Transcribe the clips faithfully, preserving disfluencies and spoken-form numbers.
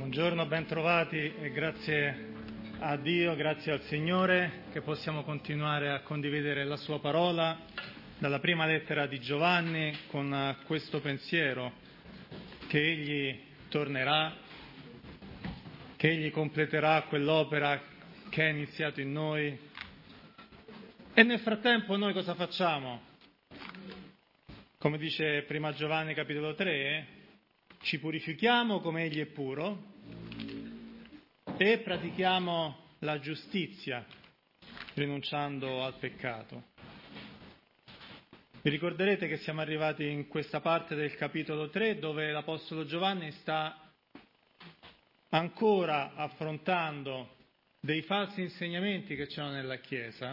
Buongiorno, ben trovati e grazie a Dio, grazie al Signore che possiamo continuare a condividere la Sua parola dalla prima lettera di Giovanni con questo pensiero che Egli tornerà, che Egli completerà quell'opera che è iniziato in noi. E nel frattempo noi cosa facciamo? Come dice prima Giovanni capitolo tre, ci purifichiamo come Egli è puro e pratichiamo la giustizia, rinunciando al peccato. Vi ricorderete che siamo arrivati in questa parte del capitolo tre dove l'Apostolo Giovanni sta ancora affrontando dei falsi insegnamenti che c'erano nella Chiesa.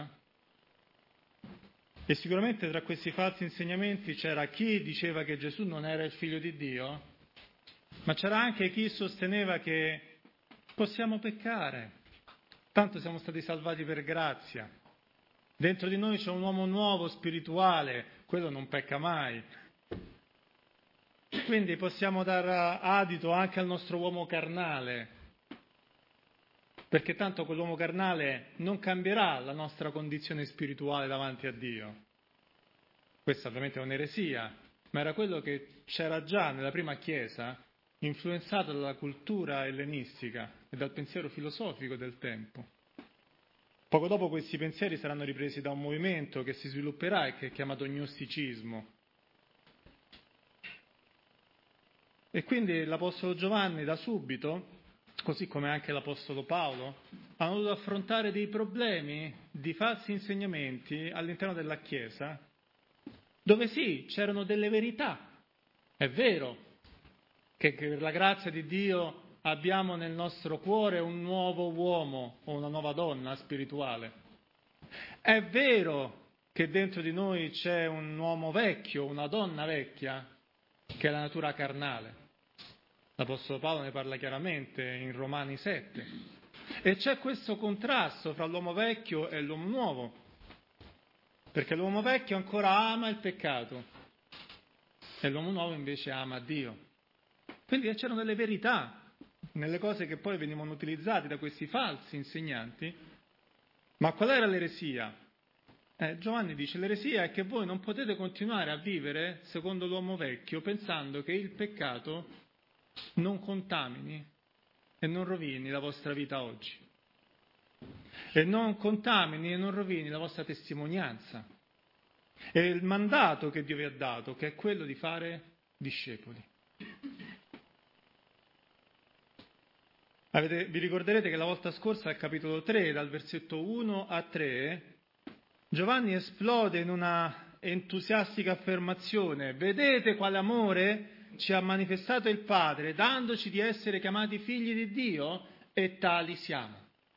E sicuramente tra questi falsi insegnamenti c'era chi diceva che Gesù non era il Figlio di Dio, ma c'era anche chi sosteneva che possiamo peccare, tanto siamo stati salvati per grazia. Dentro di noi c'è un uomo nuovo, spirituale, quello non pecca mai. Quindi possiamo dar adito anche al nostro uomo carnale, perché tanto quell'uomo carnale non cambierà la nostra condizione spirituale davanti a Dio. Questa ovviamente è un'eresia, ma era quello che c'era già nella prima Chiesa, influenzato dalla cultura ellenistica e dal pensiero filosofico del tempo. Poco dopo questi pensieri saranno ripresi da un movimento che si svilupperà e che è chiamato gnosticismo. E quindi l'Apostolo Giovanni da subito, così come anche l'Apostolo Paolo, hanno dovuto affrontare dei problemi di falsi insegnamenti all'interno della Chiesa, dove sì, c'erano delle verità. È vero che per la grazia di Dio abbiamo nel nostro cuore un nuovo uomo o una nuova donna spirituale. È vero che dentro di noi c'è un uomo vecchio, una donna vecchia, che è la natura carnale. L'Apostolo Paolo ne parla chiaramente in Romani sette. E c'è questo contrasto fra l'uomo vecchio e l'uomo nuovo, perché l'uomo vecchio ancora ama il peccato e l'uomo nuovo invece ama Dio. Quindi c'erano delle verità nelle cose che poi venivano utilizzate da questi falsi insegnanti. Ma qual era l'eresia? Eh, Giovanni dice, l'eresia è che voi non potete continuare a vivere secondo l'uomo vecchio pensando che il peccato non contamini e non rovini la vostra vita oggi. E non contamini e non rovini la vostra testimonianza. E il mandato che Dio vi ha dato, che è quello di fare discepoli. Avete, vi ricorderete che la volta scorsa, al capitolo tre, dal versetto uno a tre, Giovanni esplode in una entusiastica affermazione. Vedete quale amore ci ha manifestato il Padre, dandoci di essere chiamati figli di Dio, e tali siamo.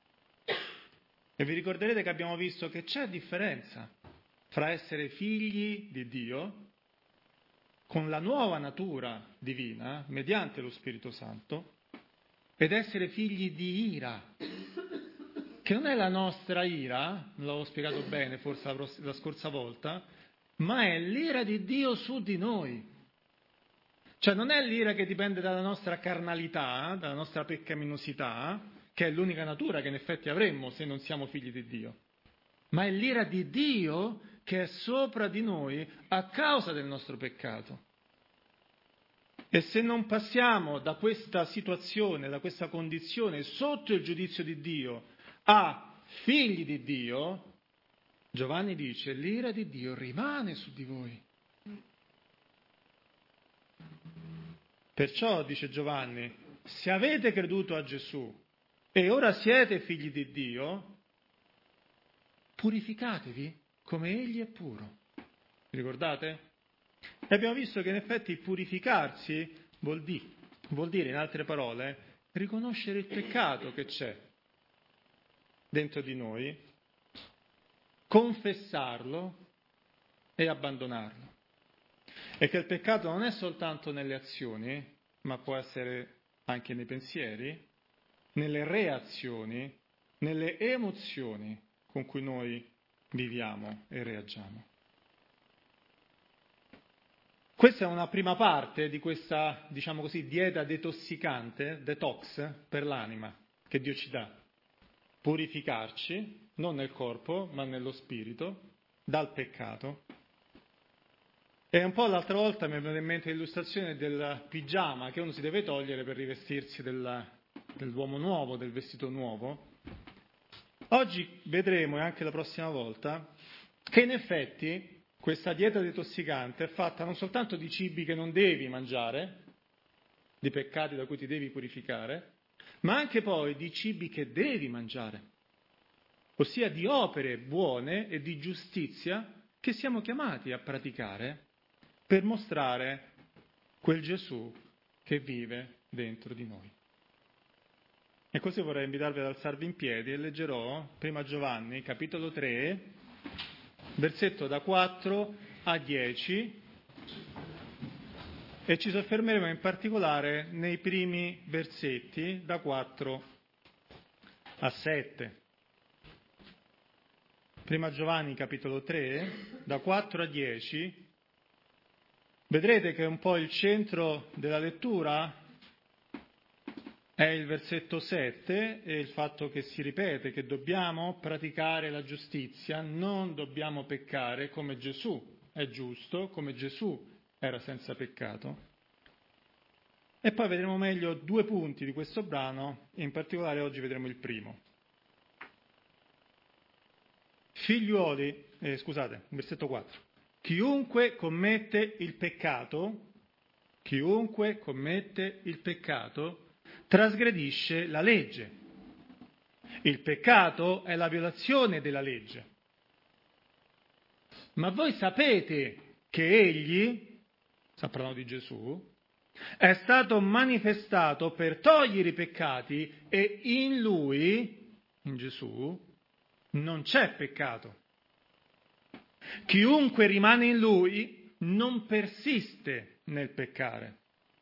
E vi ricorderete che abbiamo visto che c'è differenza fra essere figli di Dio, con la nuova natura divina, mediante lo Spirito Santo, ed essere figli di ira, che non è la nostra ira, non l'avevo spiegato bene forse la, pross- la scorsa volta, ma è l'ira di Dio su di noi. Cioè non è l'ira che dipende dalla nostra carnalità, dalla nostra peccaminosità, che è l'unica natura che in effetti avremmo se non siamo figli di Dio, ma è l'ira di Dio che è sopra di noi a causa del nostro peccato. E se non passiamo da questa situazione, da questa condizione sotto il giudizio di Dio a figli di Dio, Giovanni dice, l'ira di Dio rimane su di voi. Perciò, dice Giovanni, se avete creduto a Gesù e ora siete figli di Dio, purificatevi come Egli è puro. Vi ricordate? E abbiamo visto che in effetti purificarsi vuol dire, vuol dire, in altre parole, riconoscere il peccato che c'è dentro di noi, confessarlo e abbandonarlo. E che il peccato non è soltanto nelle azioni, ma può essere anche nei pensieri, nelle reazioni, nelle emozioni con cui noi viviamo e reagiamo. Questa è una prima parte di questa, diciamo così, dieta detossicante, detox per l'anima, che Dio ci dà. Purificarci, non nel corpo, ma nello spirito, dal peccato. E un po' l'altra volta mi è venuta in mente l'illustrazione del pigiama che uno si deve togliere per rivestirsi del, dell'uomo nuovo, del vestito nuovo. Oggi vedremo, e anche la prossima volta, che in effetti questa dieta detossicante è fatta non soltanto di cibi che non devi mangiare, di peccati da cui ti devi purificare, ma anche poi di cibi che devi mangiare, ossia di opere buone e di giustizia che siamo chiamati a praticare per mostrare quel Gesù che vive dentro di noi. E così vorrei invitarvi ad alzarvi in piedi e leggerò prima Giovanni, capitolo tre, versetto da quattro a dieci, e ci soffermeremo in particolare nei primi versetti da quattro a sette. Prima Giovanni, capitolo tre, da quattro a dieci. Vedrete che un po' il centro della lettura è il versetto sette e il fatto che si ripete che dobbiamo praticare la giustizia, non dobbiamo peccare come Gesù è giusto, come Gesù era senza peccato. E poi vedremo meglio due punti di questo brano, in particolare oggi vedremo il primo. Figliuoli, eh, scusate, versetto quattro. Chiunque commette il peccato, chiunque commette il peccato, trasgredisce la legge. Il peccato è la violazione della legge. Ma voi sapete che egli, sta parlando di Gesù, è stato manifestato per togliere i peccati e in lui, in Gesù, non c'è peccato. Chiunque rimane in lui non persiste nel peccare.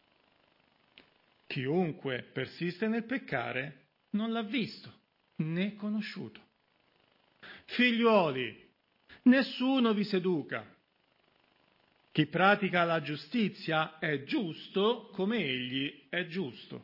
Chiunque persiste nel peccare non l'ha visto né conosciuto. Figliuoli, nessuno vi seduca. Chi pratica la giustizia è giusto come egli è giusto.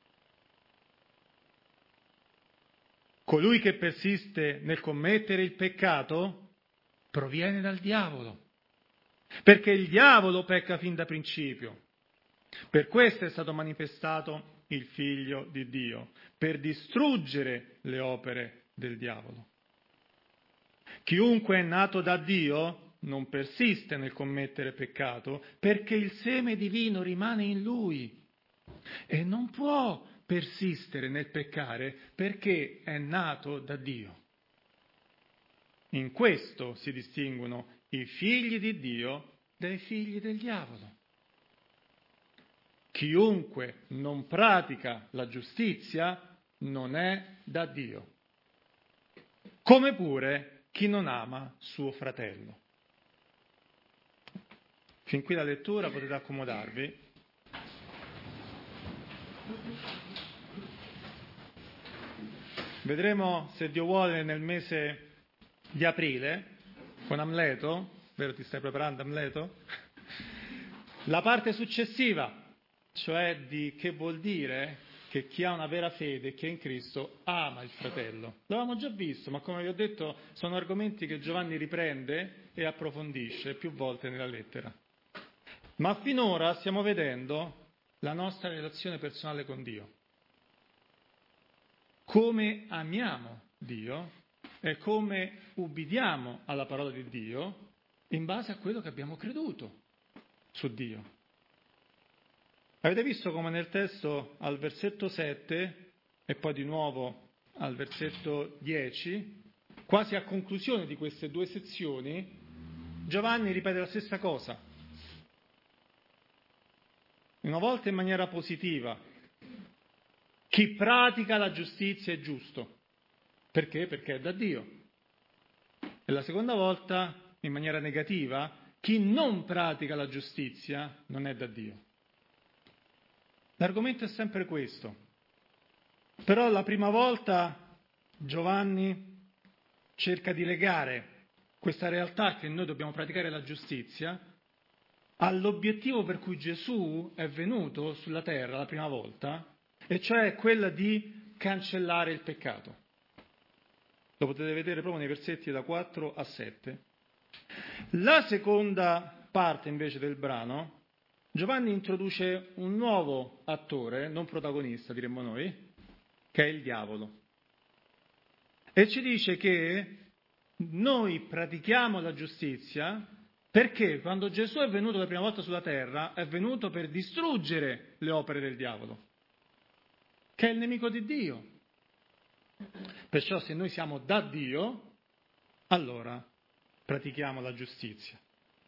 Colui che persiste nel commettere il peccato proviene dal diavolo, perché il diavolo pecca fin da principio. Per questo è stato manifestato il Figlio di Dio, per distruggere le opere del diavolo. Chiunque è nato da Dio non persiste nel commettere peccato, perché il seme divino rimane in lui e non può persistere nel peccare perché è nato da Dio. In questo si distinguono i figli di Dio dai figli del diavolo. Chiunque non pratica la giustizia non è da Dio, come pure chi non ama suo fratello. Fin qui la lettura, potete accomodarvi. Vedremo, se Dio vuole, nel mese di aprile, con Amleto, vero ti stai preparando Amleto? La parte successiva, cioè di che vuol dire che chi ha una vera fede, chi è in Cristo, ama il fratello. L'avevamo già visto, ma come vi ho detto sono argomenti che Giovanni riprende e approfondisce più volte nella lettera. Ma finora stiamo vedendo la nostra relazione personale con Dio. Come amiamo Dio e come ubbidiamo alla parola di Dio in base a quello che abbiamo creduto su Dio. Avete visto come nel testo al versetto sette e poi di nuovo al versetto dieci, quasi a conclusione di queste due sezioni, Giovanni ripete la stessa cosa. Una volta in maniera positiva. Chi pratica la giustizia è giusto. Perché? Perché è da Dio. E la seconda volta, in maniera negativa, chi non pratica la giustizia non è da Dio. L'argomento è sempre questo. Però la prima volta Giovanni cerca di legare questa realtà che noi dobbiamo praticare la giustizia all'obiettivo per cui Gesù è venuto sulla terra la prima volta, e cioè quella di cancellare il peccato. Lo potete vedere proprio nei versetti da quattro a sette. La seconda parte invece del brano, Giovanni introduce un nuovo attore, non protagonista diremmo noi, che è il diavolo. E ci dice che noi pratichiamo la giustizia perché quando Gesù è venuto la prima volta sulla terra è venuto per distruggere le opere del diavolo, che è il nemico di Dio. Perciò se noi siamo da Dio, allora pratichiamo la giustizia.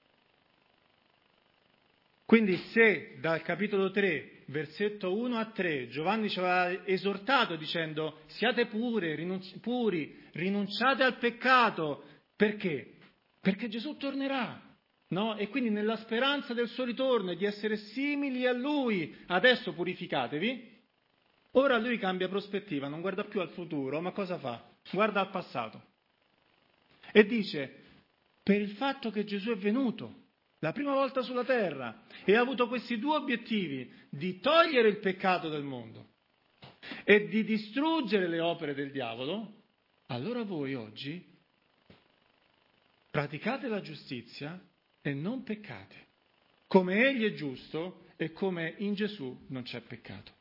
Quindi se dal capitolo tre, versetto uno a tre, Giovanni ci aveva esortato dicendo siate pure, rinunci- puri, rinunciate al peccato, perché? Perché Gesù tornerà, no? E quindi nella speranza del suo ritorno e di essere simili a Lui, adesso purificatevi. Ora Lui cambia prospettiva, non guarda più al futuro, ma cosa fa? Guarda al passato. E dice, per il fatto che Gesù è venuto la prima volta sulla terra e ha avuto questi due obiettivi, di togliere il peccato del mondo e di distruggere le opere del diavolo, allora voi oggi praticate la giustizia e non peccate, come Egli è giusto e come in Gesù non c'è peccato.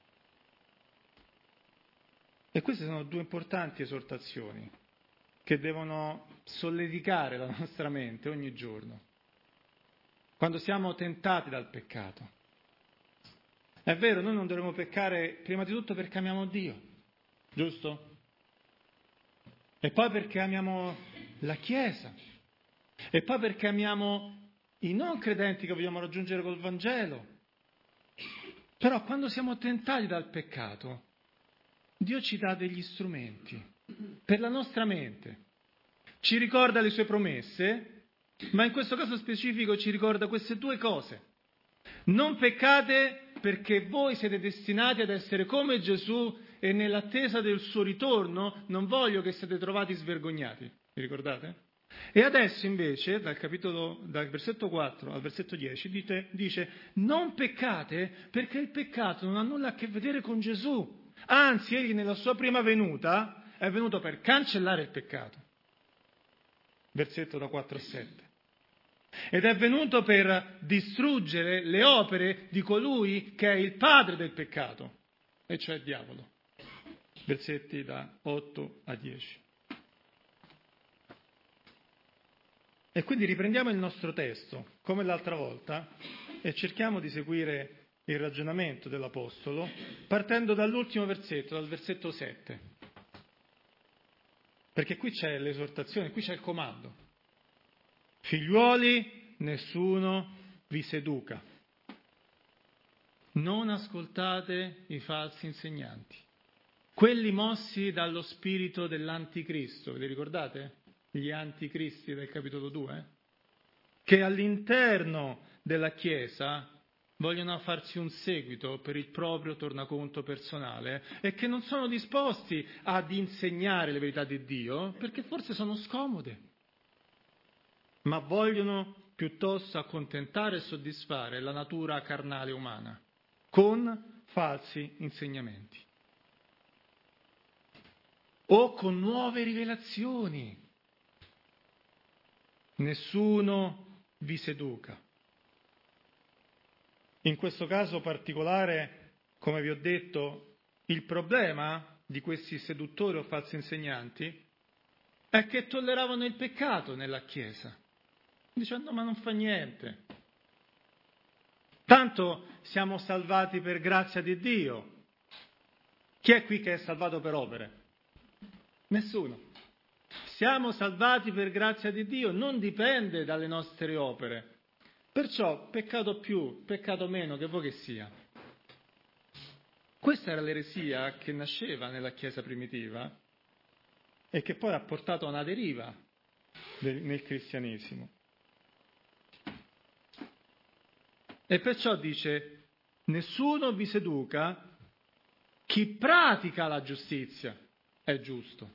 E queste sono due importanti esortazioni che devono solleticare la nostra mente ogni giorno, quando siamo tentati dal peccato. È vero, noi non dovremmo peccare prima di tutto perché amiamo Dio, giusto? E poi perché amiamo la Chiesa, e poi perché amiamo i non credenti che vogliamo raggiungere col Vangelo. Però quando siamo tentati dal peccato, Dio ci dà degli strumenti per la nostra mente, ci ricorda le sue promesse, ma in questo caso specifico ci ricorda queste due cose. Non peccate perché voi siete destinati ad essere come Gesù e nell'attesa del suo ritorno non voglio che siate trovati svergognati. Vi ricordate? E adesso invece, dal capitolo, dal versetto quattro al versetto dieci, dite, dice non peccate perché il peccato non ha nulla a che vedere con Gesù. Anzi, egli nella sua prima venuta è venuto per cancellare il peccato. Versetto da quattro a sette. Ed è venuto per distruggere le opere di colui che è il padre del peccato, e cioè il diavolo. Versetti da otto a dieci. E quindi riprendiamo il nostro testo, come l'altra volta, e cerchiamo di seguire il ragionamento dell'Apostolo, partendo dall'ultimo versetto, dal versetto sette. Perché qui c'è l'esortazione, qui c'è il comando. Figliuoli, nessuno vi seduca. Non ascoltate i falsi insegnanti, quelli mossi dallo spirito dell'anticristo, vi ricordate? Gli anticristi del capitolo due? Che all'interno della Chiesa vogliono farsi un seguito per il proprio tornaconto personale e che non sono disposti ad insegnare le verità di Dio perché forse sono scomode, ma vogliono piuttosto accontentare e soddisfare la natura carnale umana con falsi insegnamenti o con nuove rivelazioni. Nessuno vi seduca. In questo caso particolare, come vi ho detto, il problema di questi seduttori o falsi insegnanti è che tolleravano il peccato nella Chiesa, dicendo ma non fa niente. Tanto siamo salvati per grazia di Dio. Chi è qui che è salvato per opere? Nessuno. Siamo salvati per grazia di Dio, non dipende dalle nostre opere. Perciò peccato più, peccato meno, che vuoi che sia. Questa era l'eresia che nasceva nella Chiesa primitiva e che poi ha portato a una deriva del, nel cristianesimo. E perciò dice, nessuno vi seduca, chi pratica la giustizia è giusto.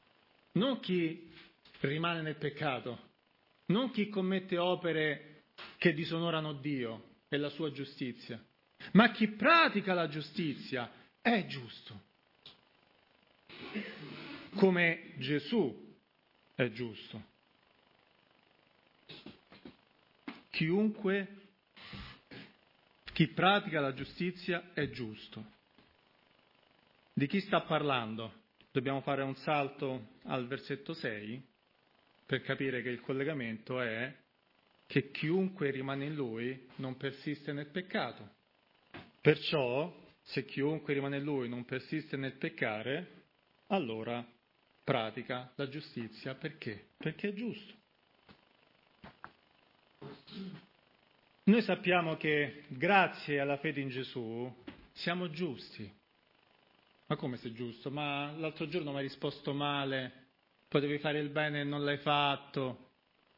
Non chi rimane nel peccato, non chi commette opere che disonorano Dio e la sua giustizia, ma chi pratica la giustizia è giusto, come Gesù è giusto. Chiunque, chi pratica la giustizia è giusto. Di chi sta parlando? Dobbiamo fare un salto al versetto sei per capire che il collegamento è che chiunque rimane in Lui non persiste nel peccato. Perciò, se chiunque rimane in Lui non persiste nel peccare, allora pratica la giustizia. Perché? Perché è giusto. Noi sappiamo che grazie alla fede in Gesù siamo giusti. Ma come sei giusto? Ma l'altro giorno mi hai risposto male, potevi fare il bene e non l'hai fatto.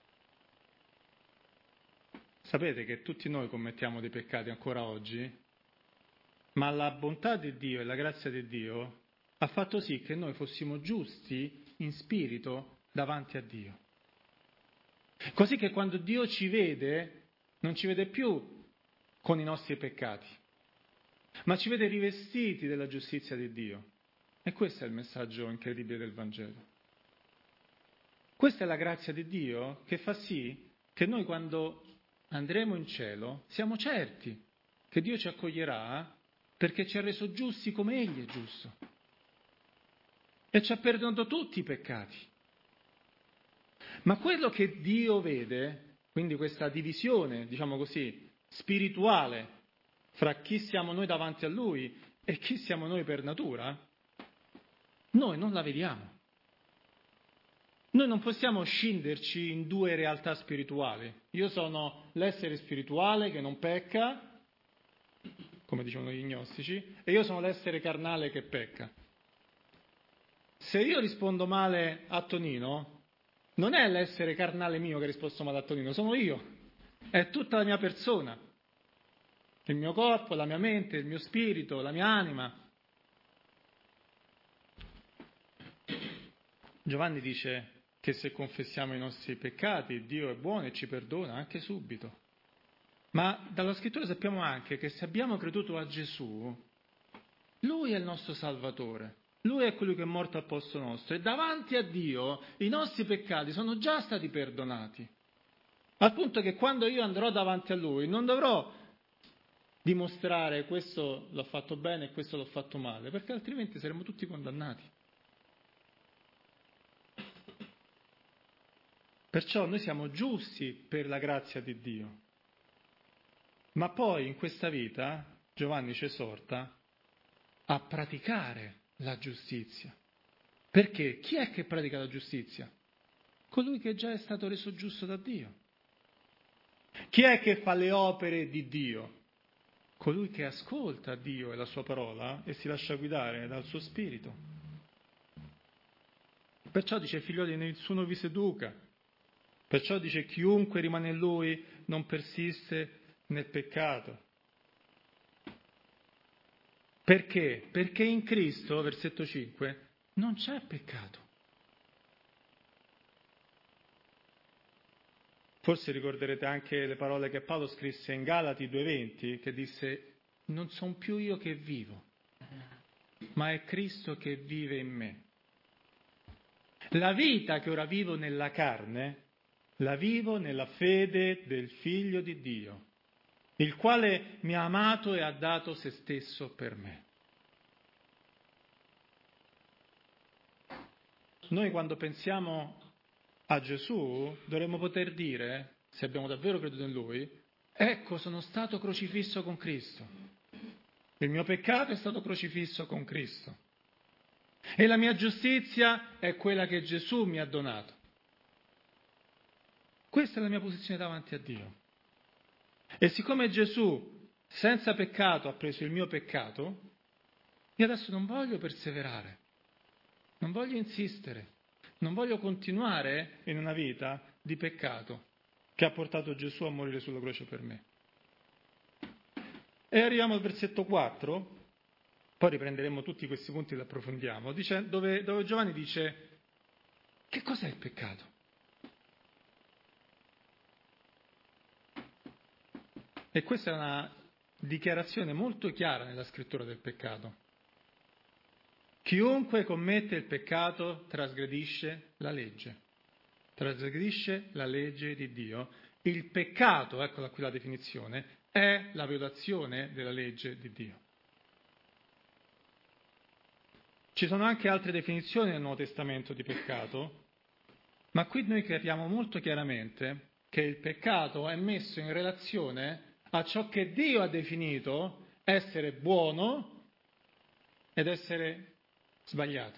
Sapete che tutti noi commettiamo dei peccati ancora oggi? Ma la bontà di Dio e la grazia di Dio ha fatto sì che noi fossimo giusti in spirito davanti a Dio. Così che quando Dio ci vede, non ci vede più con i nostri peccati, ma ci vede rivestiti della giustizia di Dio. E questo è il messaggio incredibile del Vangelo. Questa è la grazia di Dio che fa sì che noi quando andremo in cielo siamo certi che Dio ci accoglierà perché ci ha reso giusti come Egli è giusto e ci ha perdonato tutti i peccati. Ma quello che Dio vede, quindi questa divisione, diciamo così, spirituale fra chi siamo noi davanti a Lui e chi siamo noi per natura, noi non la vediamo. Noi non possiamo scinderci in due realtà spirituali. Io sono l'essere spirituale che non pecca, come dicevano gli gnostici, e io sono l'essere carnale che pecca. Se io rispondo male a Tonino, non è l'essere carnale mio che ha risposto male a Tonino, sono io, è tutta la mia persona. Il mio corpo, la mia mente, il mio spirito, la mia anima. Giovanni dice che se confessiamo i nostri peccati, Dio è buono e ci perdona anche subito. Ma dalla Scrittura sappiamo anche che se abbiamo creduto a Gesù, Lui è il nostro Salvatore, Lui è colui che è morto al posto nostro e davanti a Dio i nostri peccati sono già stati perdonati. Al punto che quando io andrò davanti a Lui non dovrò dimostrare questo l'ho fatto bene e questo l'ho fatto male, perché altrimenti saremmo tutti condannati. Perciò noi siamo giusti per la grazia di Dio. Ma poi in questa vita Giovanni ci esorta a praticare la giustizia. Perché? Chi è che pratica la giustizia? Colui che già è stato reso giusto da Dio. Chi è che fa le opere di Dio? Colui che ascolta Dio e la sua parola e si lascia guidare dal suo spirito. Perciò dice, figlioli, nessuno vi seduca. Perciò dice, chiunque rimane in Lui non persiste nel peccato. Perché? Perché in Cristo, versetto cinque, non c'è peccato. Forse ricorderete anche le parole che Paolo scrisse in Galati due venti, che disse, non sono più io che vivo, ma è Cristo che vive in me. La vita che ora vivo nella carne, la vivo nella fede del Figlio di Dio, il quale mi ha amato e ha dato se stesso per me. Noi quando pensiamo a Gesù dovremmo poter dire, se abbiamo davvero creduto in Lui, ecco, sono stato crocifisso con Cristo. Il mio peccato è stato crocifisso con Cristo. E la mia giustizia è quella che Gesù mi ha donato. Questa è la mia posizione davanti a Dio. E siccome Gesù, senza peccato, ha preso il mio peccato, io adesso non voglio perseverare, non voglio insistere, non voglio continuare in una vita di peccato che ha portato Gesù a morire sulla croce per me. E arriviamo al versetto quattro, poi riprenderemo tutti questi punti e li approfondiamo, dice, dove, dove Giovanni dice, che cos'è il peccato? E questa è una dichiarazione molto chiara nella scrittura del peccato. Chiunque commette il peccato trasgredisce la legge, trasgredisce la legge di Dio. Il peccato, eccola qui la definizione, è la violazione della legge di Dio. Ci sono anche altre definizioni nel Nuovo Testamento di peccato, ma qui noi capiamo molto chiaramente che il peccato è messo in relazione a ciò che Dio ha definito essere buono ed essere sbagliato.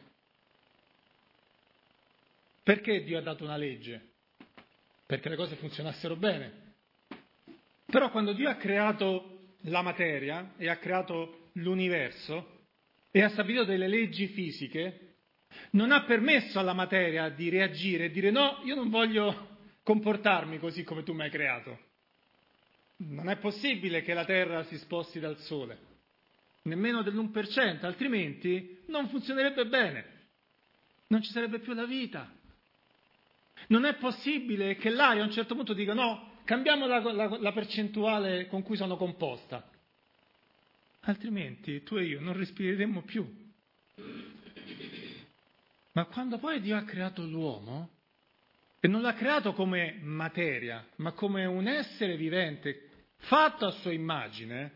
Perché Dio ha dato una legge? Perché le cose funzionassero bene. Però quando Dio ha creato la materia e ha creato l'universo e ha stabilito delle leggi fisiche, non ha permesso alla materia di reagire e dire no, io non voglio comportarmi così come tu mi hai creato. Non è possibile che la Terra si sposti dal Sole, nemmeno dell'uno per cento, altrimenti non funzionerebbe bene, non ci sarebbe più la vita. Non è possibile che l'aria a un certo punto dica no, cambiamo la, la, la percentuale con cui sono composta, altrimenti tu e io non respireremmo più. Ma quando poi Dio ha creato l'uomo, e non l'ha creato come materia, ma come un essere vivente fatto a sua immagine,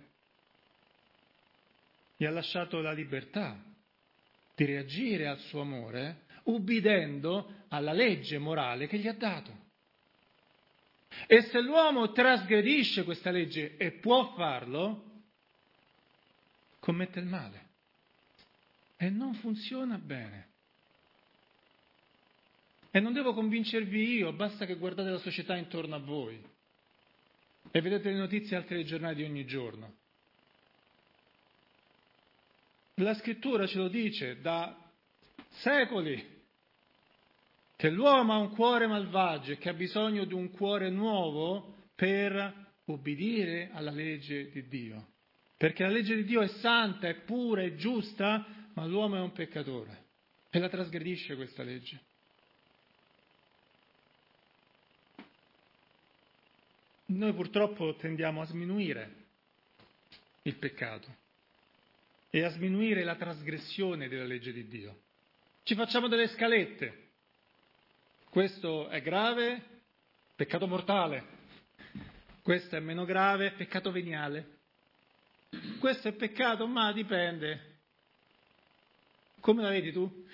gli ha lasciato la libertà di reagire al suo amore ubbidendo alla legge morale che gli ha dato. E se l'uomo trasgredisce questa legge, e può farlo, commette il male. E non funziona bene. E non devo convincervi io, basta che guardate la società intorno a voi e vedete le notizie al telegiornale di ogni giorno. La scrittura ce lo dice da secoli, che l'uomo ha un cuore malvagio e che ha bisogno di un cuore nuovo per ubbidire alla legge di Dio. Perché la legge di Dio è santa, è pura, è giusta, ma l'uomo è un peccatore e la trasgredisce questa legge. Noi purtroppo tendiamo a sminuire il peccato e a sminuire la trasgressione della legge di Dio. Ci facciamo delle scalette. Questo è grave, peccato mortale. Questo è meno grave, peccato veniale. Questo è peccato, ma dipende. Come la vedi tu?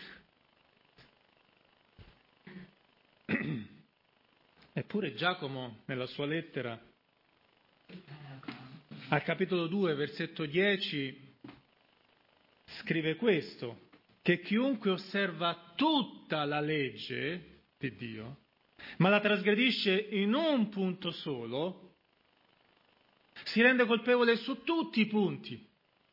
Eppure Giacomo, nella sua lettera, al capitolo due, versetto dieci, scrive questo, che chiunque osserva tutta la legge di Dio, ma la trasgredisce in un punto solo, si rende colpevole su tutti i punti.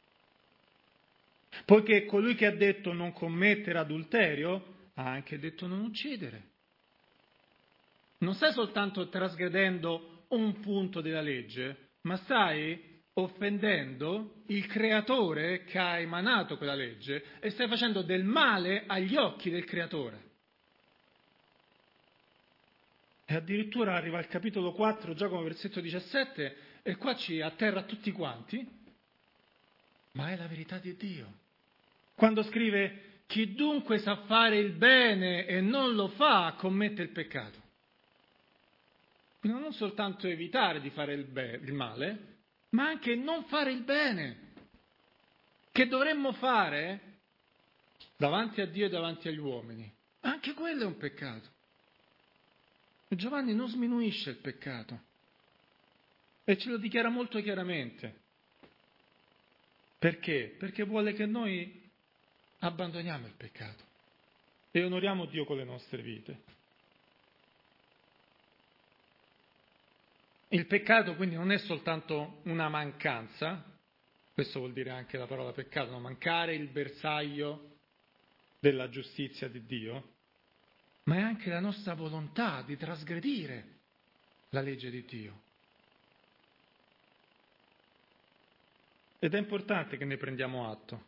Poiché colui che ha detto non commettere adulterio, ha anche detto non uccidere. Non stai soltanto trasgredendo un punto della legge, ma stai offendendo il creatore che ha emanato quella legge e stai facendo del male agli occhi del creatore. E addirittura arriva al capitolo quattro, Giacomo versetto diciassette, e qua ci atterra tutti quanti, ma è la verità di Dio. Quando scrive, chi dunque sa fare il bene e non lo fa, commette il peccato. Quindi non soltanto evitare di fare il, be- il male, ma anche non fare il bene, che dovremmo fare davanti a Dio e davanti agli uomini. Anche quello è un peccato. E Giovanni non sminuisce il peccato e ce lo dichiara molto chiaramente. Perché? Perché vuole che noi abbandoniamo il peccato e onoriamo Dio con le nostre vite. Il peccato quindi non è soltanto una mancanza, questo vuol dire anche la parola peccato, no? Mancare il bersaglio della giustizia di Dio, ma è anche la nostra volontà di trasgredire la legge di Dio. Ed è importante che ne prendiamo atto.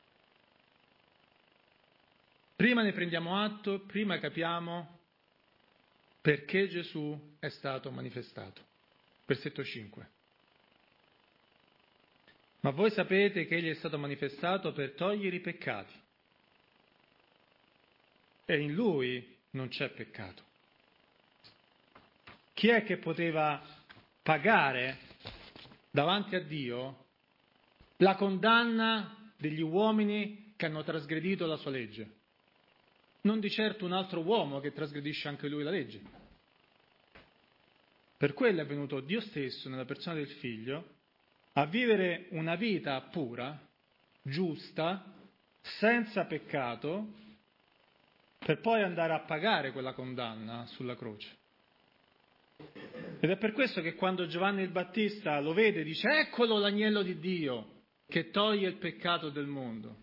Prima ne prendiamo atto, prima capiamo perché Gesù è stato manifestato. Versetto cinque. Ma voi sapete che egli è stato manifestato per togliere i peccati. E in lui non c'è peccato. Chi è che poteva pagare davanti a Dio la condanna degli uomini che hanno trasgredito la sua legge? Non di certo un altro uomo che trasgredisce anche lui la legge. Per quello è venuto Dio stesso, nella persona del Figlio, a vivere una vita pura, giusta, senza peccato, per poi andare a pagare quella condanna sulla croce. Ed è per questo che quando Giovanni il Battista lo vede, dice: eccolo l'agnello di Dio che toglie il peccato del mondo.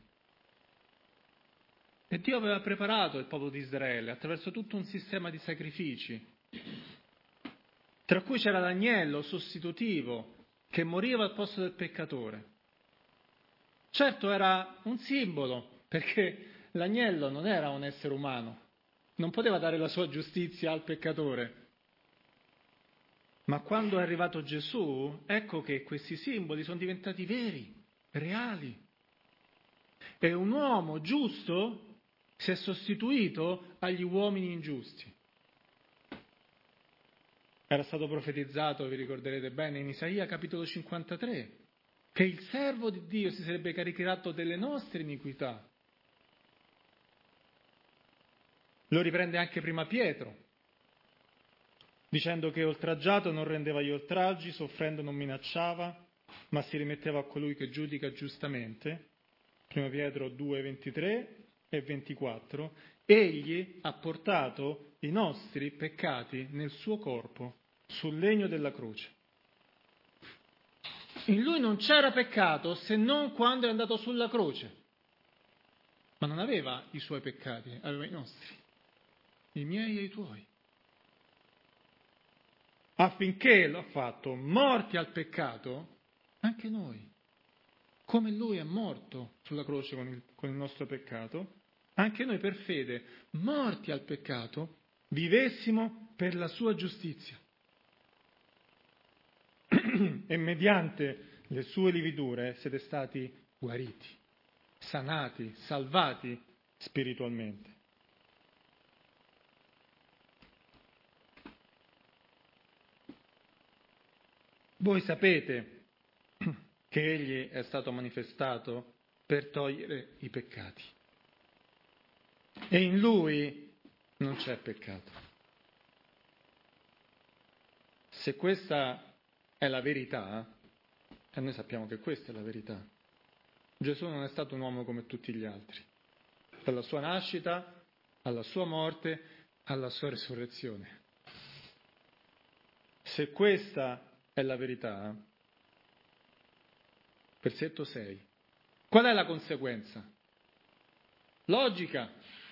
E Dio aveva preparato il popolo di Israele attraverso tutto un sistema di sacrifici, tra cui c'era l'agnello sostitutivo che moriva al posto del peccatore. Certo era un simbolo, perché l'agnello non era un essere umano, non poteva dare la sua giustizia al peccatore. Ma quando è arrivato Gesù, ecco che questi simboli sono diventati veri, reali. E un uomo giusto si è sostituito agli uomini ingiusti. Era stato profetizzato, vi ricorderete bene, in Isaia capitolo cinquantatré, che il servo di Dio si sarebbe caricato delle nostre iniquità. Lo riprende anche prima Pietro, dicendo che oltraggiato non rendeva gli oltraggi, soffrendo non minacciava, ma si rimetteva a colui che giudica giustamente. Prima Pietro due, ventitré e ventiquattro. Egli ha portato i nostri peccati nel suo corpo, sul legno della croce. In lui non c'era peccato se non quando è andato sulla croce. Ma non aveva i suoi peccati, aveva i nostri, i miei e i tuoi. Affinché, l'ha fatto, morti al peccato, anche noi, come lui è morto sulla croce con il, con il nostro peccato, anche noi per fede, morti al peccato, vivessimo per la sua giustizia. E mediante le sue lividure siete stati guariti, sanati, salvati spiritualmente. Voi sapete che egli è stato manifestato per togliere i peccati. E in lui non c'è peccato. Se questa è la verità, e noi sappiamo che questa è la verità, Gesù non è stato un uomo come tutti gli altri. Dalla sua nascita, alla sua morte, alla sua resurrezione. Se questa è la verità, versetto sei, qual è la conseguenza? Logica.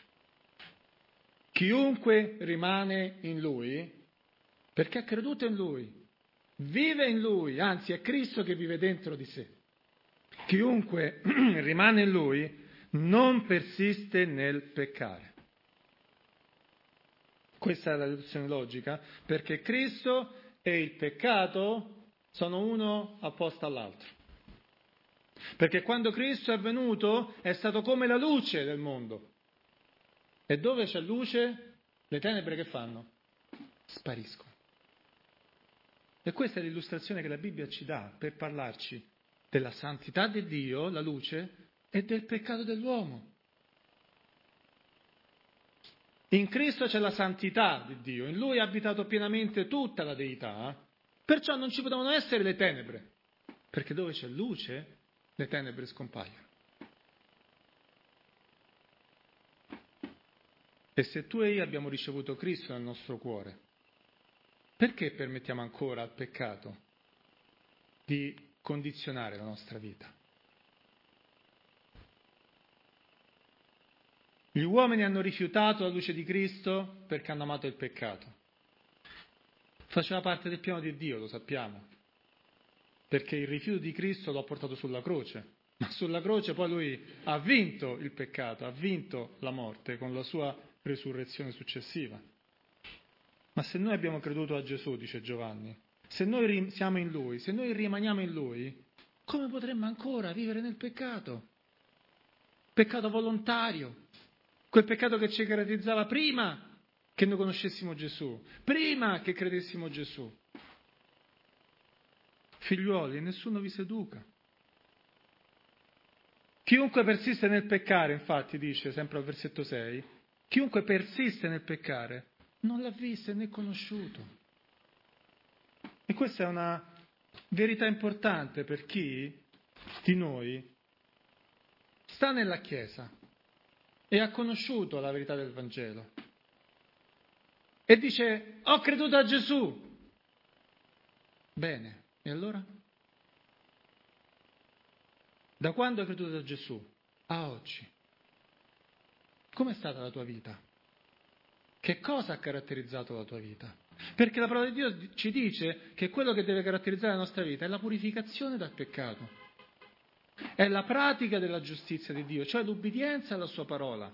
Chiunque rimane in lui, perché ha creduto in lui, vive in lui, anzi è Cristo che vive dentro di sé. Chiunque rimane in lui non persiste nel peccare. Questa è la deduzione logica, perché Cristo e il peccato sono uno opposto all'altro. Perché quando Cristo è venuto è stato come la luce del mondo. E dove c'è luce, le tenebre che fanno? Spariscono. E questa è l'illustrazione che la Bibbia ci dà per parlarci della santità di Dio, la luce, e del peccato dell'uomo. In Cristo c'è la santità di Dio, in Lui è abitato pienamente tutta la deità, perciò non ci potevano essere le tenebre, perché dove c'è luce, le tenebre scompaiono. E se tu e io abbiamo ricevuto Cristo nel nostro cuore, perché permettiamo ancora al peccato di condizionare la nostra vita? Gli uomini hanno rifiutato la luce di Cristo perché hanno amato il peccato. Faceva parte del piano di Dio, lo sappiamo, perché il rifiuto di Cristo lo ha portato sulla croce, ma sulla croce poi Lui ha vinto il peccato, ha vinto la morte con la sua resurrezione successiva. Ma se noi abbiamo creduto a Gesù, dice Giovanni, se noi siamo in Lui, se noi rimaniamo in Lui, come potremmo ancora vivere nel peccato? Peccato volontario, quel peccato che ci caratterizzava prima che noi conoscessimo Gesù, prima che credessimo Gesù. Figliuoli, nessuno vi seduca. Chiunque persiste nel peccare, infatti, dice sempre al versetto sei, chiunque persiste nel peccare non l'ha visto né conosciuto. E questa è una verità importante per chi di noi sta nella Chiesa e ha conosciuto la verità del Vangelo e dice: ho creduto a Gesù. Bene, e allora? Da quando hai creduto a Gesù a oggi? Com'è stata la tua vita? Che cosa ha caratterizzato la tua vita? Perché la parola di Dio ci dice che quello che deve caratterizzare la nostra vita è la purificazione dal peccato, è la pratica della giustizia di Dio, cioè l'ubbidienza alla sua parola.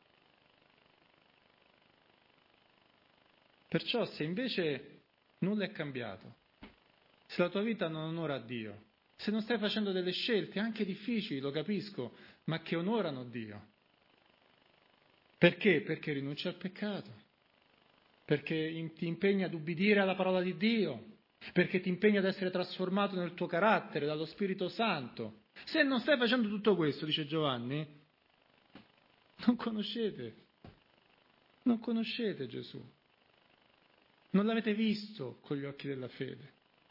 Perciò se invece nulla è cambiato, se la tua vita non onora Dio, se non stai facendo delle scelte anche difficili, lo capisco, ma che onorano Dio. Perché? Perché rinunci al peccato, perché ti impegni ad ubbidire alla parola di Dio, perché ti impegni ad essere trasformato nel tuo carattere dallo Spirito Santo. Se non stai facendo tutto questo, dice Giovanni, non conoscete, non conoscete Gesù, non l'avete visto con gli occhi della fede.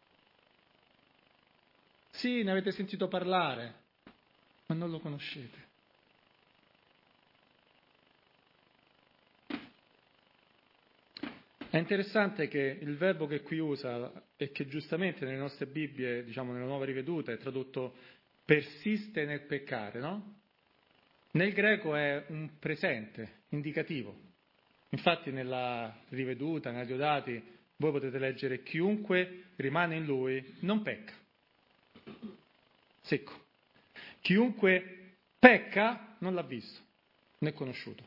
Sì, ne avete sentito parlare, ma non lo conoscete. È interessante che il verbo che qui usa e che giustamente nelle nostre Bibbie, diciamo nella nuova riveduta, è tradotto persiste nel peccare, no? Nel greco è un presente, indicativo. Infatti nella riveduta, nella Diodati, voi potete leggere chiunque rimane in lui non pecca. Secco. Chiunque pecca non l'ha visto, né conosciuto.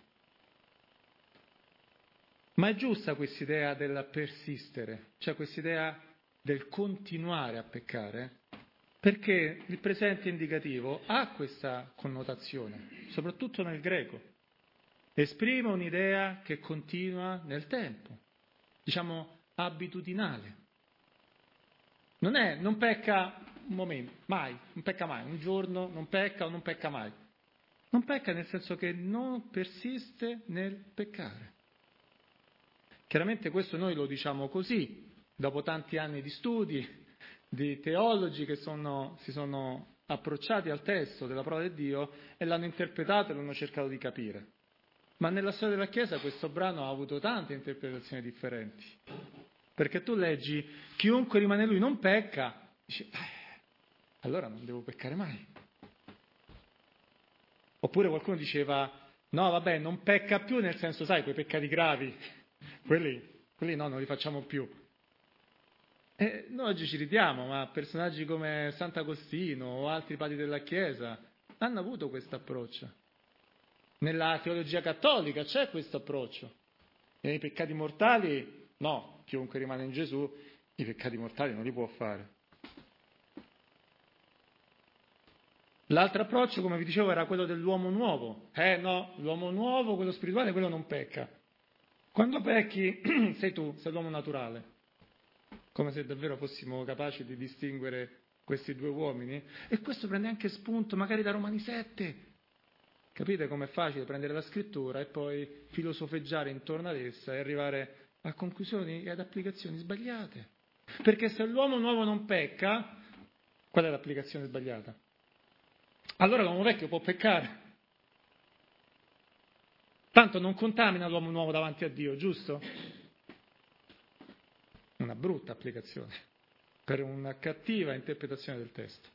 Ma è giusta quest'idea del persistere, cioè quest'idea del continuare a peccare, perché il presente indicativo ha questa connotazione, soprattutto nel greco. Esprime un'idea che continua nel tempo, diciamo abitudinale. Non è, non pecca un momento, mai, non pecca mai, un giorno non pecca o non pecca mai. Non pecca nel senso che non persiste nel peccare. Chiaramente questo noi lo diciamo così, dopo tanti anni di studi, di teologi che sono, si sono approcciati al testo della parola di Dio e l'hanno interpretato e l'hanno cercato di capire. Ma nella storia della Chiesa questo brano ha avuto tante interpretazioni differenti. Perché tu leggi, chiunque rimane in lui non pecca, dici, eh, allora non devo peccare mai. Oppure qualcuno diceva, no vabbè, non pecca più nel senso, sai, quei peccati gravi, quelli, quelli no, non li facciamo più. E noi oggi ci ridiamo, ma personaggi come Sant'Agostino o altri padri della Chiesa hanno avuto questo approccio. Nella teologia cattolica c'è questo approccio. E nei peccati mortali, no, chiunque rimane in Gesù, i peccati mortali non li può fare. L'altro approccio, come vi dicevo, era quello dell'uomo nuovo. Eh no, l'uomo nuovo, quello spirituale, quello non pecca. Quando pecchi sei tu, sei l'uomo naturale. Come se davvero fossimo capaci di distinguere questi due uomini. E questo prende anche spunto magari da Romani sette. Capite com'è facile prendere la scrittura e poi filosofeggiare intorno ad essa e arrivare a conclusioni e ad applicazioni sbagliate. Perché se l'uomo nuovo non pecca, qual è l'applicazione sbagliata? Allora l'uomo vecchio può peccare. Tanto non contamina l'uomo nuovo davanti a Dio, giusto? Una brutta applicazione per una cattiva interpretazione del testo.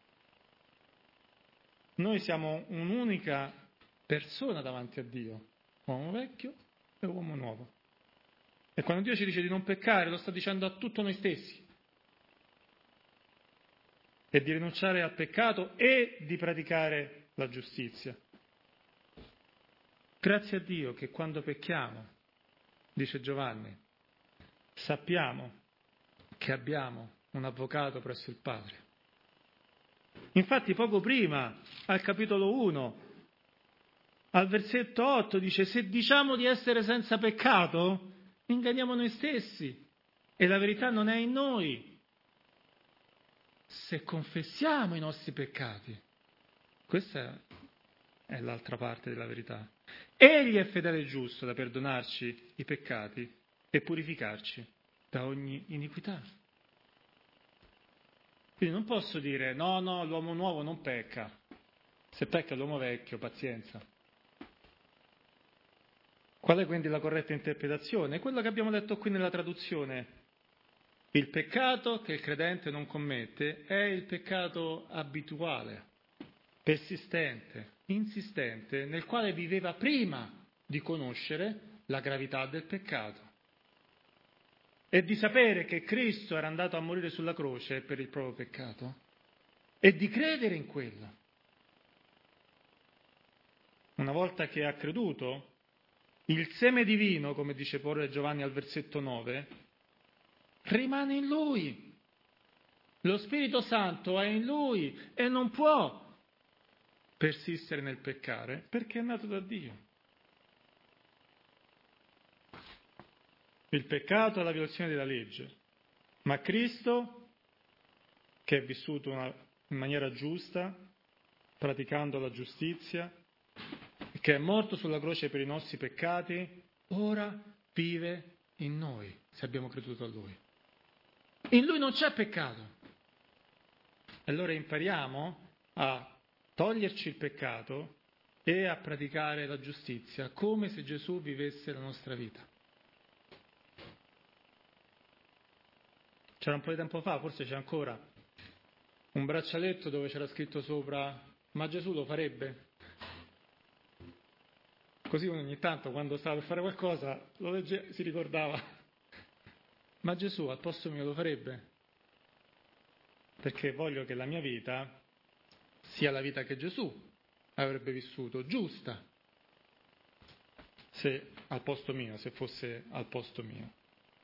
Noi siamo un'unica persona davanti a Dio, uomo vecchio e uomo nuovo. E quando Dio ci dice di non peccare, lo sta dicendo a tutto noi stessi. E di rinunciare al peccato e di praticare la giustizia. Grazie a Dio che quando pecchiamo, dice Giovanni, sappiamo che abbiamo un avvocato presso il Padre. Infatti poco prima, al capitolo uno, al versetto otto, dice: se diciamo di essere senza peccato, inganniamo noi stessi e la verità non è in noi. Se confessiamo i nostri peccati, questa è l'altra parte della verità, Egli è fedele e giusto da perdonarci i peccati e purificarci da ogni iniquità. Quindi non posso dire no, no, l'uomo nuovo non pecca. Se pecca l'uomo vecchio, pazienza. Qual è quindi la corretta interpretazione? Quello che abbiamo letto qui nella traduzione. Il peccato che il credente non commette è il peccato abituale, persistente, insistente, nel quale viveva prima di conoscere la gravità del peccato e di sapere che Cristo era andato a morire sulla croce per il proprio peccato e di credere in quello. Una volta che ha creduto, il seme divino, come dice pure Giovanni al versetto nove, rimane in lui. Lo Spirito Santo è in lui e non può persistere nel peccare perché è nato da Dio. Il peccato è la violazione della legge, ma Cristo, che è vissuto una, in maniera giusta, praticando la giustizia, che è morto sulla croce per i nostri peccati, ora vive in noi, se abbiamo creduto a Lui. In Lui non c'è peccato. Allora impariamo a toglierci il peccato e a praticare la giustizia, come se Gesù vivesse la nostra vita. C'era un po' di tempo fa, forse c'è ancora, un braccialetto dove c'era scritto sopra: ma Gesù lo farebbe? Così ogni tanto, quando stava per fare qualcosa, lo legge, si ricordava: ma Gesù al posto mio lo farebbe? Perché voglio che la mia vita sia la vita che Gesù avrebbe vissuto, giusta, se al posto mio, se fosse al posto mio.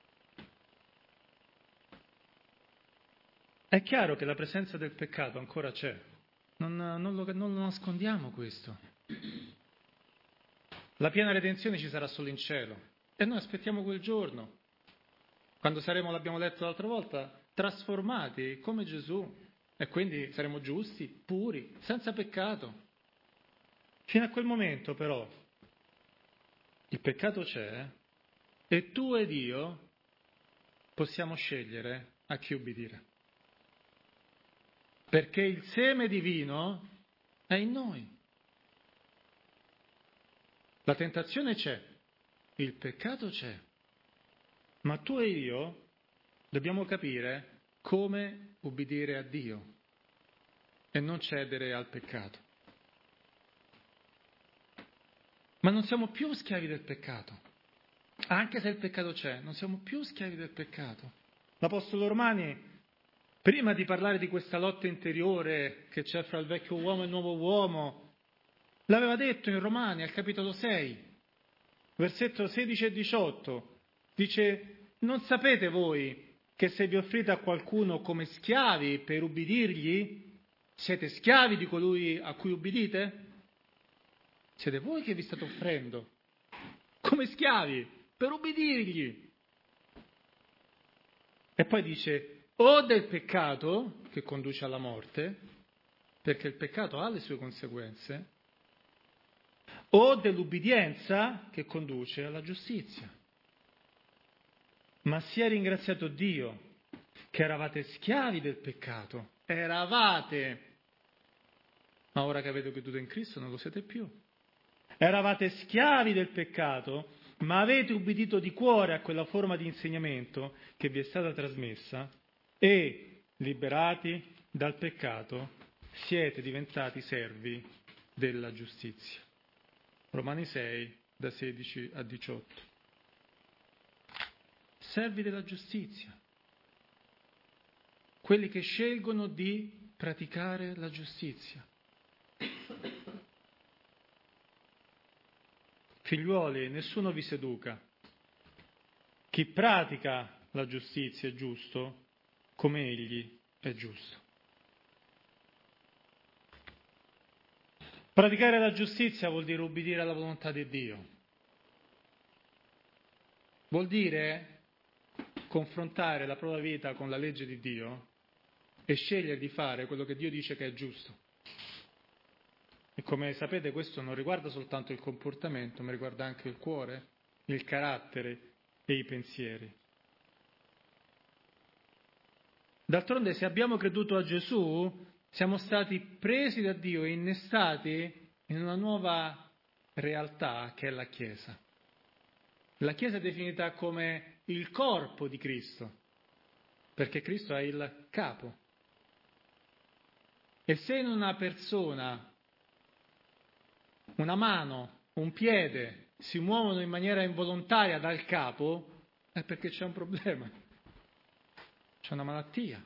È chiaro che la presenza del peccato ancora c'è, non, non, lo, non lo nascondiamo questo. La piena redenzione ci sarà solo in cielo e noi aspettiamo quel giorno, quando saremo, l'abbiamo letto l'altra volta, trasformati come Gesù e quindi saremo giusti, puri, senza peccato. Fino a quel momento però il peccato c'è e tu ed io possiamo scegliere a chi ubbidire. Perché il seme divino è in noi. La tentazione c'è, il peccato c'è, ma tu e io dobbiamo capire come ubbidire a Dio e non cedere al peccato. Ma non siamo più schiavi del peccato, anche se il peccato c'è, non siamo più schiavi del peccato. L'Apostolo Romani, prima di parlare di questa lotta interiore che c'è fra il vecchio uomo e il nuovo uomo, l'aveva detto in Romani al capitolo sei, versetto sedici e diciotto, dice: non sapete voi che se vi offrite a qualcuno come schiavi per ubbidirgli, siete schiavi di colui a cui ubbidite? Siete voi che vi state offrendo come schiavi per ubbidirgli. E poi dice: o del peccato che conduce alla morte, perché il peccato ha le sue conseguenze, o dell'ubbidienza che conduce alla giustizia. Ma sia ringraziato Dio che eravate schiavi del peccato, eravate, ma ora che avete creduto in Cristo non lo siete più. Eravate schiavi del peccato, ma avete ubbidito di cuore a quella forma di insegnamento che vi è stata trasmessa e, liberati dal peccato, siete diventati servi della giustizia. Romani sei, da sedici a diciotto. Servi della giustizia. Quelli che scelgono di praticare la giustizia. Figliuoli, nessuno vi seduca. Chi pratica la giustizia è giusto come egli è giusto. Praticare la giustizia vuol dire ubbidire alla volontà di Dio. Vuol dire confrontare la propria vita con la legge di Dio e scegliere di fare quello che Dio dice che è giusto. E come sapete questo non riguarda soltanto il comportamento, ma riguarda anche il cuore, il carattere e i pensieri. D'altronde, se abbiamo creduto a Gesù, siamo stati presi da Dio e innestati in una nuova realtà che è la Chiesa. La Chiesa è definita come il corpo di Cristo, perché Cristo è il capo. E se in una persona, una mano, un piede si muovono in maniera involontaria dal capo, è perché c'è un problema, c'è una malattia.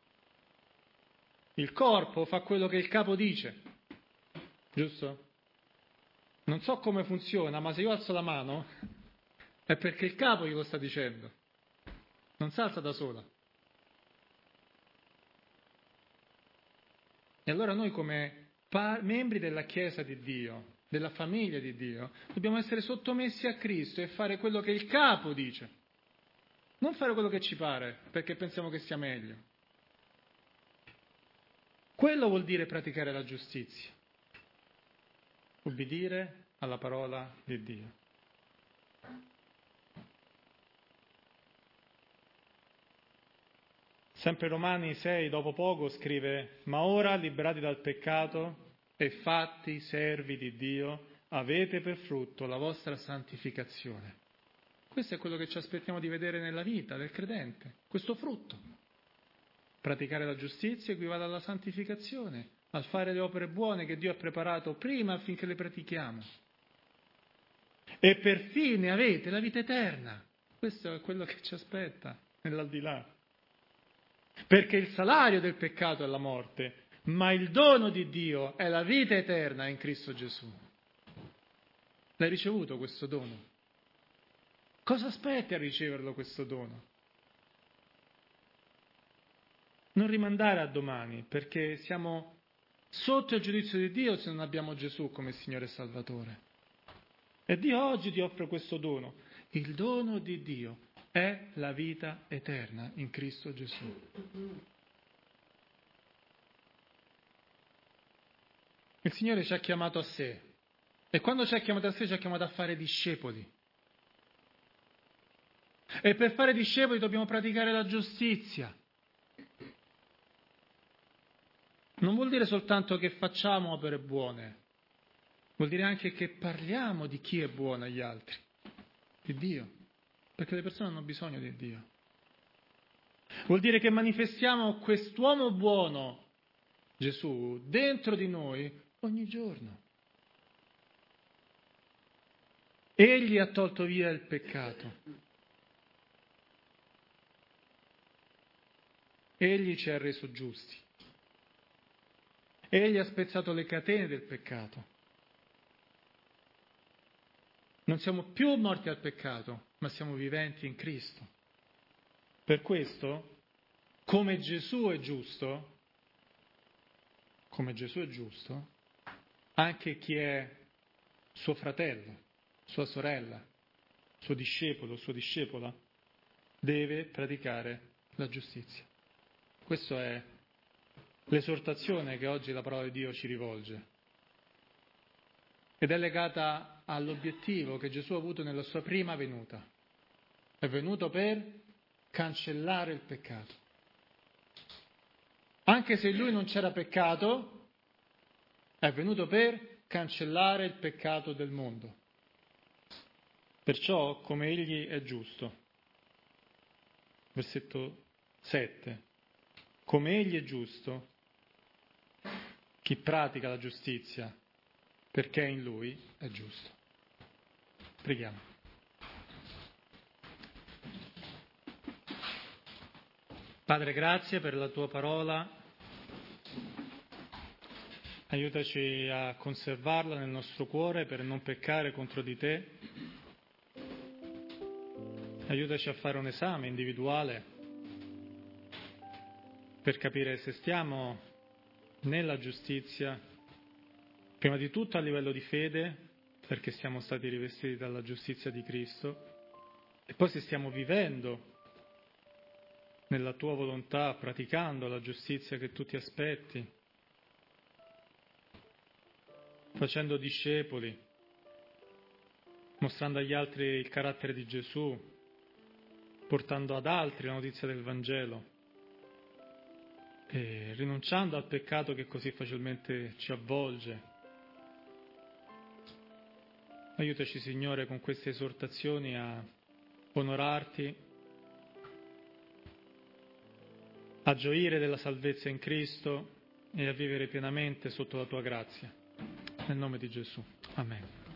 Il corpo fa quello che il capo dice, giusto? Non so come funziona, ma se io alzo la mano è perché il capo glielo sta dicendo, non si alza da sola. E allora noi come pa- membri della Chiesa di Dio, della famiglia di Dio, dobbiamo essere sottomessi a Cristo e fare quello che il capo dice, non fare quello che ci pare perché pensiamo che sia meglio. Quello vuol dire praticare la giustizia, ubbidire alla parola di Dio. Sempre Romani sei, dopo poco, scrive: ma ora, liberati dal peccato e fatti servi di Dio, avete per frutto la vostra santificazione. Questo è quello che ci aspettiamo di vedere nella vita del credente, questo frutto. Praticare la giustizia equivale alla santificazione, al fare le opere buone che Dio ha preparato prima affinché le pratichiamo. E per fine avete la vita eterna. Questo è quello che ci aspetta nell'aldilà. Perché il salario del peccato è la morte, ma il dono di Dio è la vita eterna in Cristo Gesù. L'hai ricevuto questo dono? Cosa aspetti a riceverlo questo dono? Non rimandare a domani, perché siamo sotto il giudizio di Dio se non abbiamo Gesù come Signore e Salvatore. E Dio oggi ti offre questo dono. Il dono di Dio è la vita eterna in Cristo Gesù. Il Signore ci ha chiamato a sé e quando ci ha chiamato a sé ci ha chiamato a fare discepoli. E per fare discepoli dobbiamo praticare la giustizia. Non vuol dire soltanto che facciamo opere buone, vuol dire anche che parliamo di chi è buono agli altri, di Dio, perché le persone hanno bisogno di Dio. Vuol dire che manifestiamo quest'uomo buono, Gesù, dentro di noi ogni giorno. Egli ha tolto via il peccato. Egli ci ha reso giusti. Egli ha spezzato le catene del peccato. Non siamo più morti al peccato, ma siamo viventi in Cristo. Per questo, come Gesù è giusto, come Gesù è giusto, anche chi è suo fratello, sua sorella, suo discepolo, sua discepola, deve praticare la giustizia. Questa è l'esortazione che oggi la parola di Dio ci rivolge. Ed è legata all'obiettivo che Gesù ha avuto nella sua prima venuta. È venuto per cancellare il peccato. Anche se in lui non c'era peccato, è venuto per cancellare il peccato del mondo. Perciò, come egli è giusto, versetto sette, come egli è giusto, chi pratica la giustizia, perché in lui è giusto. Preghiamo. Padre, grazie per la tua parola. Aiutaci a conservarla nel nostro cuore per non peccare contro di te. Aiutaci a fare un esame individuale per capire se stiamo nella giustizia Prima di tutto a livello di fede, perché siamo stati rivestiti dalla giustizia di Cristo, e poi se stiamo vivendo nella tua volontà, praticando la giustizia che tu ti aspetti, facendo discepoli, mostrando agli altri il carattere di Gesù, portando ad altri la notizia del Vangelo e rinunciando al peccato che così facilmente ci avvolge. Aiutaci, Signore, con queste esortazioni a onorarti, a gioire della salvezza in Cristo e a vivere pienamente sotto la tua grazia. Nel nome di Gesù. Amen.